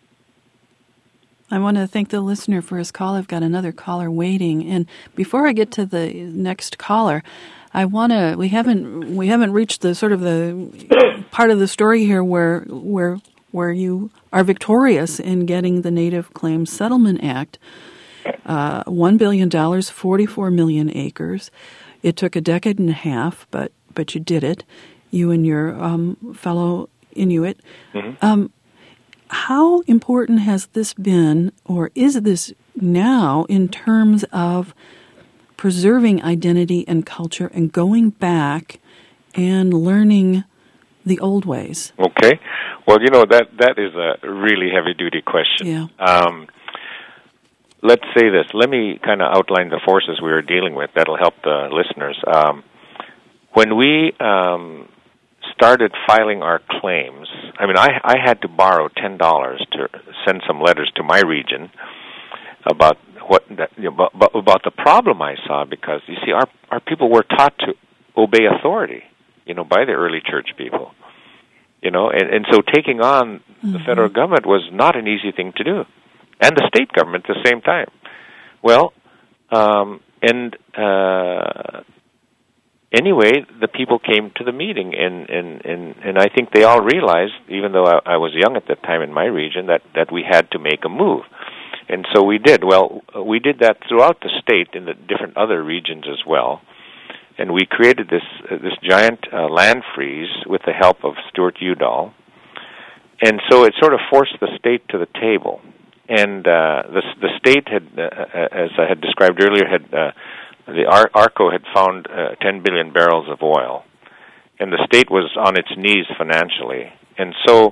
I want to thank the listener for his call. I've got another caller waiting, and before I get to the next caller, I want to. We haven't we haven't reached the sort of the part of the story here where where where you are victorious in getting the Native Claims Settlement Act, uh, one billion dollars, forty-four million acres. It took a decade and a half, but but you did it. You and your um, fellow Inuit. Mm-hmm. Um, How important has this been, or is this now, in terms of preserving identity and culture and going back and learning the old ways? Okay. Well, you know, that, that is a really heavy-duty question. Yeah. Um, let's say this. Let me kind of outline the forces we were dealing with. That'll help the listeners. Um, when we... Um, started filing our claims, I mean, I, I had to borrow ten dollars to send some letters to my region about what that, you know, about, about the problem I saw, because, you see, our, our people were taught to obey authority, you know, by the early church people, you know, and, and so taking on mm-hmm. the federal government was not an easy thing to do, and the state government at the same time. Well, um, and... Uh, Anyway, the people came to the meeting, and, and, and, and I think they all realized, even though I, I was young at that time in my region, that, that we had to make a move. And so we did. Well, we did that throughout the state in the different other regions as well. And we created this uh, this giant uh, land freeze with the help of Stuart Udall. And so it sort of forced the state to the table. And uh, the, the state had, uh, as I had described earlier, had... Uh, The Ar- ARCO had found uh, ten billion barrels of oil, and the state was on its knees financially. And so,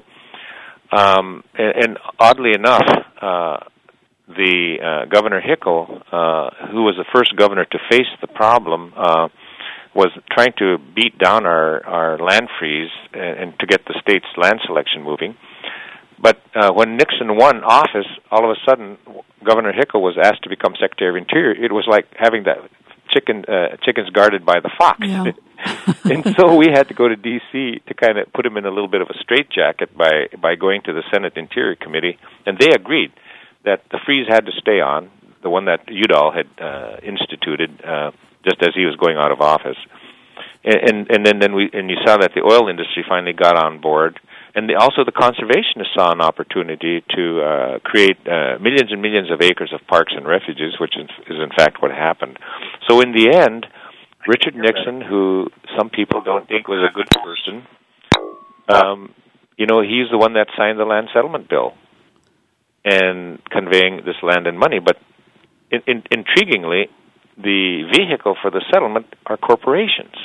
um, and, and oddly enough, uh, the uh, Governor Hickel, uh, who was the first governor to face the problem, uh, was trying to beat down our, our land freeze and, and to get the state's land selection moving. But uh, when Nixon won office, all of a sudden, Governor Hickel was asked to become Secretary of Interior. It was like having that chicken uh, chickens guarded by the fox. Yeah. And so we had to go to D C to kind of put him in a little bit of a straitjacket by, by going to the Senate Interior Committee, and they agreed that the freeze had to stay on, the one that Udall had uh, instituted uh, just as he was going out of office. And, and, and then, then we and you saw that the oil industry finally got on board. And the, also the conservationists saw an opportunity to uh, create uh, millions and millions of acres of parks and refuges, which is, is in fact what happened. So in the end, Richard Nixon, who some people don't think was a good person, um, you know, he's the one that signed the land settlement bill and conveying this land and money. But in, in, intriguingly, the vehicle for the settlement are corporations.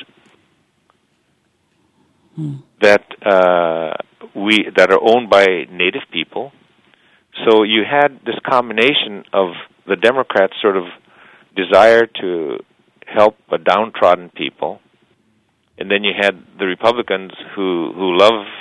Hmm. that uh, we that are owned by Native people. So you had this combination of the Democrats' sort of desire to help a downtrodden people, and then you had the Republicans who, who love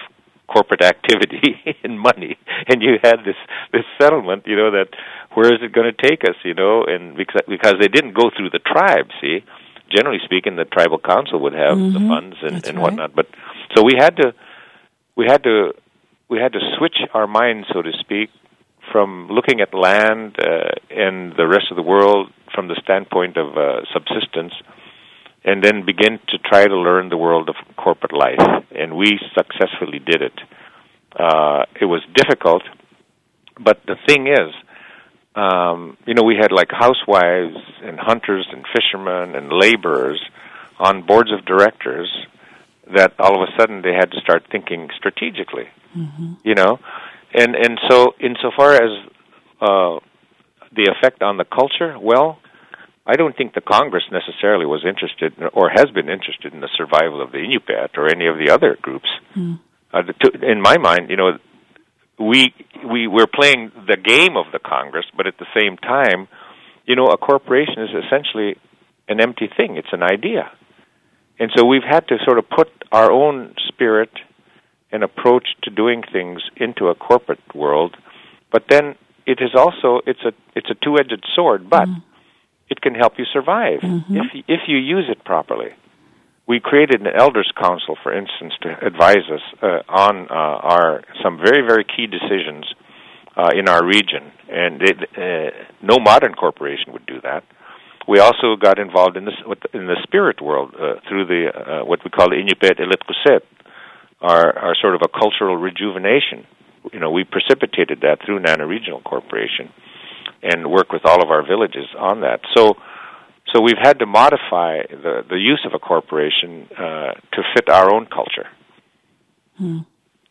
corporate activity and money, and you had this this settlement, you know, that where is it going to take us, you know, and because because they didn't go through the tribe, see, generally speaking, the tribal council would have mm-hmm. the funds and, and right. whatnot, but so we had to we had to we had to switch our minds, so to speak, from looking at land uh, and the rest of the world from the standpoint of uh, subsistence, and then begin to try to learn the world of corporate life. And we successfully did it. Uh, it was difficult, but the thing is, um, you know, we had like housewives and hunters and fishermen and laborers on boards of directors that all of a sudden they had to start thinking strategically, mm-hmm. you know. And and so insofar as uh, the effect on the culture, well, I don't think the Congress necessarily was interested or has been interested in the survival of the Inupiat or any of the other groups. Mm. Uh, to, in my mind, you know, we we we're playing the game of the Congress, but at the same time, you know, a corporation is essentially an empty thing. It's an idea, and so we've had to sort of put our own spirit and approach to doing things into a corporate world. But then it is also it's a it's a two-edged sword, but mm. it can help you survive mm-hmm. if if you use it properly. We created an elders council, for instance, to advise us uh, on uh, our some very very key decisions uh, in our region, and it, uh, no modern corporation would do that. We also got involved in this in the spirit world uh, through the uh, what we call the Inupiat Elitkuset, our our sort of a cultural rejuvenation. You know, we precipitated that through Nana Regional Corporation, and work with all of our villages on that. So, so we've had to modify the, the use of a corporation uh, to fit our own culture. Hmm.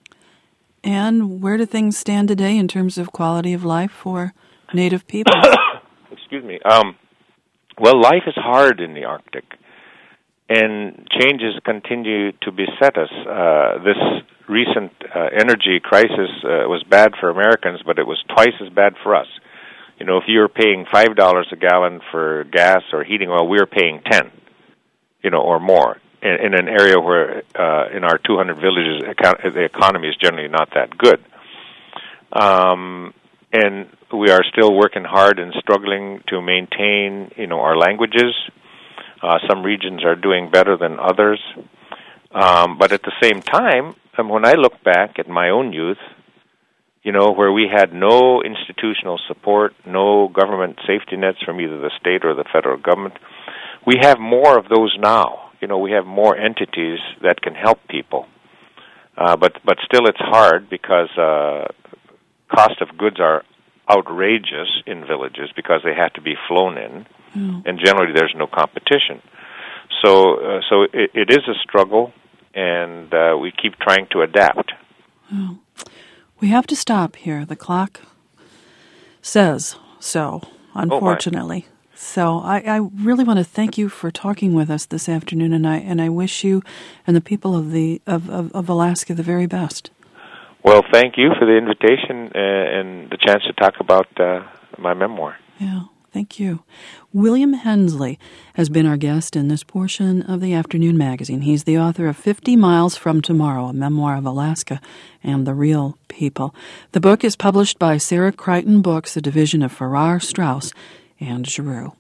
And where do things stand today in terms of quality of life for Native people? Excuse me. Um, well, life is hard in the Arctic, and changes continue to beset us. Uh, this recent uh, energy crisis uh, was bad for Americans, but it was twice as bad for us. You know, if you were paying five dollars a gallon for gas or heating oil, we were paying ten, you know, or more in, in an area where uh, in our two hundred villages the economy is generally not that good. Um, and we are still working hard and struggling to maintain, you know, our languages. Uh, some regions are doing better than others. Um, but at the same time, um, when I look back at my own youth, you know, where we had no institutional support, no government safety nets from either the state or the federal government, we have more of those now. You know, we have more entities that can help people. Uh, but, but still it's hard because uh, cost of goods are outrageous in villages because they have to be flown in, mm. and generally there's no competition. So, uh, so it, it is a struggle, and uh, we keep trying to adapt. Oh. We have to stop here. The clock says so, unfortunately. Oh so I, I really want to thank you for talking with us this afternoon, and I and I wish you and the people of the of, of, of Alaska the very best. Well, thank you for the invitation uh, and the chance to talk about uh, my memoir. Yeah. Thank you. William Hensley has been our guest in this portion of the Afternoon Magazine. He's the author of Fifty Miles from Tomorrow, a memoir of Alaska and the real people. The book is published by Sarah Crichton Books, a division of Farrar, Straus, and Giroux.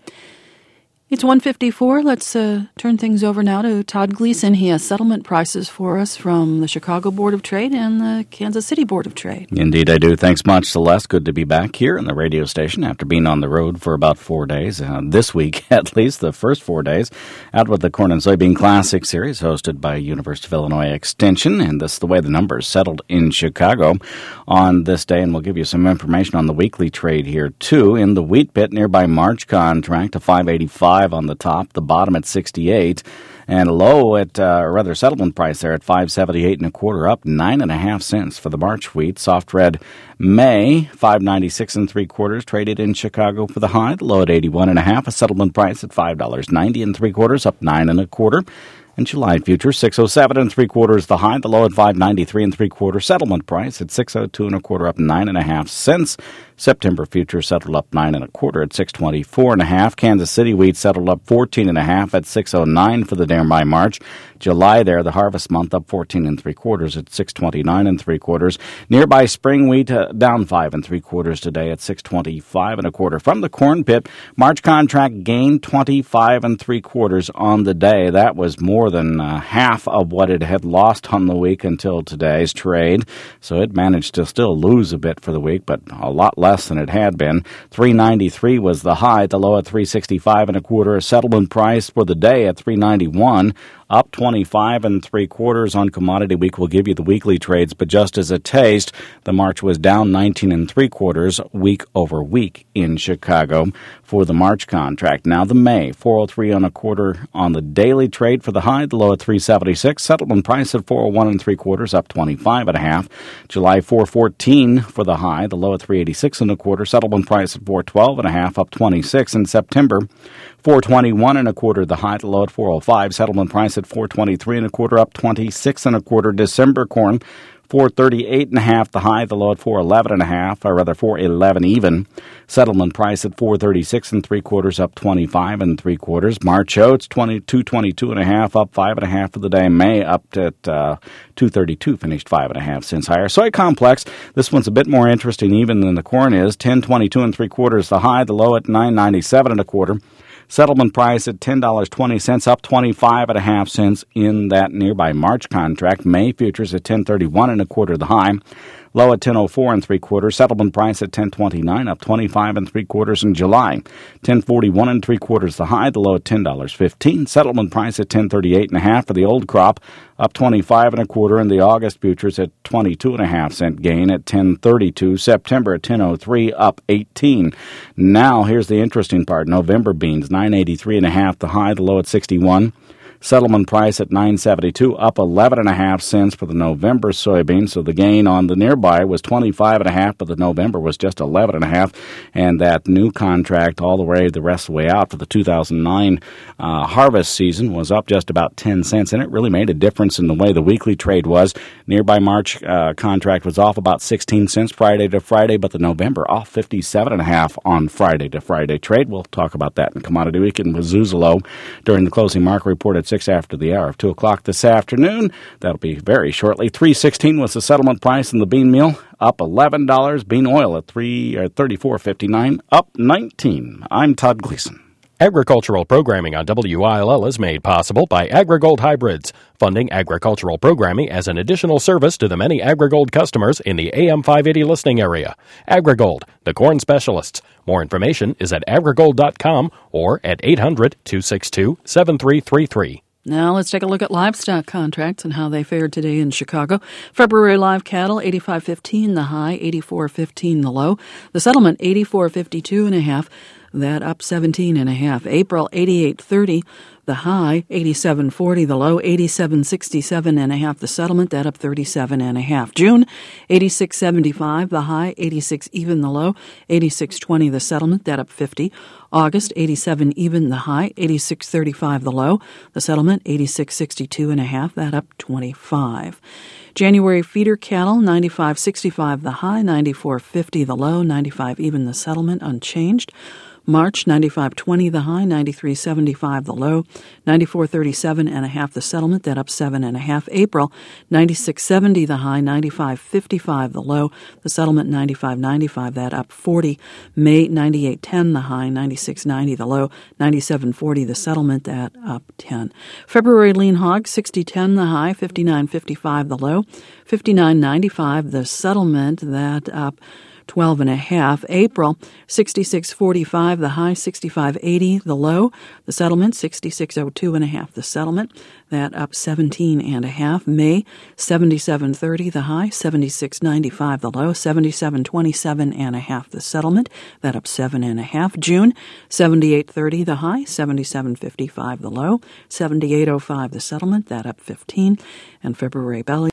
It's one fifty-four. Let's uh, turn things over now to Todd Gleason. He has settlement prices for us from the Chicago Board of Trade and the Kansas City Board of Trade. Indeed, I do. Thanks much, Celeste. Good to be back here in the radio station after being on the road for about four days. Uh, this week, at least, the first four days, out with the Corn and Soybean Classic Series hosted by University of Illinois Extension. And this is the way the numbers settled in Chicago on this day. And we'll give you some information on the weekly trade here, too. In the wheat pit, nearby March contract, a five eighty-five on the top, the bottom at sixty-eight, and low at, uh, or rather settlement price there at five seventy-eight and a quarter, up nine and a half cents for the March wheat. Soft red May, five ninety-six and three quarters, traded in Chicago for the high, the low at eighty-one and a half, a settlement price at five ninety and three quarters, up nine and a quarter. And July futures, six oh seven and three quarters the high, the low at five ninety-three and three quarters, settlement price at six oh two and a quarter, up nine and a half cents. September futures settled up nine and a quarter at six twenty-four and a half. Kansas City wheat settled up fourteen and a half at six oh nine for the nearby March. July there, the harvest month, up fourteen and three quarters at six twenty-nine and three quarters. Nearby spring wheat uh, down five and three quarters today at six twenty-five and a quarter. From the corn pit, March contract gained twenty-five and three quarters on the day. That was more than uh, half of what it had lost on the week until today's trade. So it managed to still lose a bit for the week, but a lot less than it had been. three ninety-three was the high, the low at three sixty-five and a quarter. A settlement price for the day at three ninety-one. Up twenty-five and three quarters on Commodity Week. We'll give you the weekly trades, but just as a taste, the March was down nineteen and three quarters week over week in Chicago for the March contract. Now the May, four oh three and a quarter on the daily trade for the high, the low at three seventy-six. Settlement price at four oh one and three quarters, up twenty-five and a half. July four fourteen for the high, the low at three eighty-six and a quarter. Settlement price at four twelve and a half, up twenty-six. In September, four twenty-one and a quarter, the high, the low at four oh five. Settlement price at four twenty-three and a quarter, up twenty-six and a quarter. December corn, four thirty-eight and a half, the high, the low at four eleven and a half, or rather four eleven even. Settlement price at four thirty-six and three quarters, up twenty-five and three quarters. March oats, twenty-two twenty-two and a half, up five and a half for the day. May up at uh, two thirty-two, finished five and a half cents higher. Soy complex, this one's a bit more interesting even than the corn is. ten twenty-two and three quarters, the high, the low at nine ninety-seven and a quarter. Settlement price at ten dollars and twenty cents, up twenty-five and a half cents in that nearby March contract. May futures at ten thirty-one and a quarter, the high. Low at ten oh four and three quarters. Settlement price at ten twenty-nine, up twenty-five and three quarters in July. ten forty-one and three quarters, the high. The low at ten dollars and fifteen. Settlement price at ten thirty-eight and a half for the old crop, up twenty-five and a quarter. And the August futures at twenty-two and a half cent gain at ten thirty-two. September at ten oh three, up eighteen. Now here's the interesting part. November beans, nine eighty-three and a half, the high. The low at sixty-one. Settlement price at nine seventy-two, up eleven and a half cents for the November soybean. So the gain on the nearby was twenty-five and a half, but the November was just eleven and a half. And that new contract all the way the rest of the way out for the two thousand nine uh, harvest season was up just about ten cents. And it really made a difference in the way the weekly trade was. Nearby March uh, contract was off about sixteen cents Friday to Friday, but the November off fifty-seven and a half on Friday to Friday trade. We'll talk about that in Commodity Week in Zuzalo during the closing market report at six after the hour of two o'clock this afternoon. That'll be very shortly. three sixteen was the settlement price in the bean meal, up eleven dollars. Bean oil at three or thirty-four fifty-nine, up nineteen. I'm Todd Gleason. Agricultural programming on W I L L is made possible by AgriGold Hybrids, funding agricultural programming as an additional service to the many AgriGold customers in the A M five eighty listening area. AgriGold, the corn specialists. More information is at agrigold dot com or at eight hundred, two six two, seven three three three. Now let's take a look at livestock contracts and how they fared today in Chicago. February live cattle, eighty-five fifteen the high, eighty-four fifteen the low. The settlement, eighty-four fifty-two and a half, that up seventeen and a half. April, eighty-eight thirty the high, eighty-seven forty the low, eighty-seven sixty-seven and a half the settlement, that up thirty-seven and a half. June, eighty-six seventy-five the high, eighty-six even the low, eighty-six twenty the settlement, that up fifty. August, eighty-seven even the high, eighty-six thirty-five the low, the settlement, eighty-six sixty-two and a half, that up twenty-five. January feeder cattle, ninety-five sixty-five the high, ninety-four fifty the low, ninety-five even the settlement, unchanged. March, ninety-five twenty the high, ninety-three seventy-five the low, ninety-four thirty-seven and a half the settlement, that up seven and a half. April, ninety-six seventy the high, ninety-five fifty-five the low, the settlement ninety-five ninety-five, that up forty. May, ninety-eight ten the high, ninety-six ninety the low, ninety-seven forty the settlement, that up ten. February lean hog, sixty ten the high, fifty-nine fifty-five the low, fifty-nine ninety-five the settlement, that up twelve and a half. April, sixty-six forty-five the high, sixty-five eighty the low, the settlement, sixty-six oh two and a half the settlement, that up seventeen and a half. May, seventy-seven thirty the high, seventy-six ninety-five the low, seventy-seven twenty-seven and a half the settlement, that up seven and a half. June, seventy-eight thirty the high, seventy-seven fifty-five the low, seventy-eight oh five the settlement, that up fifteen. And February belly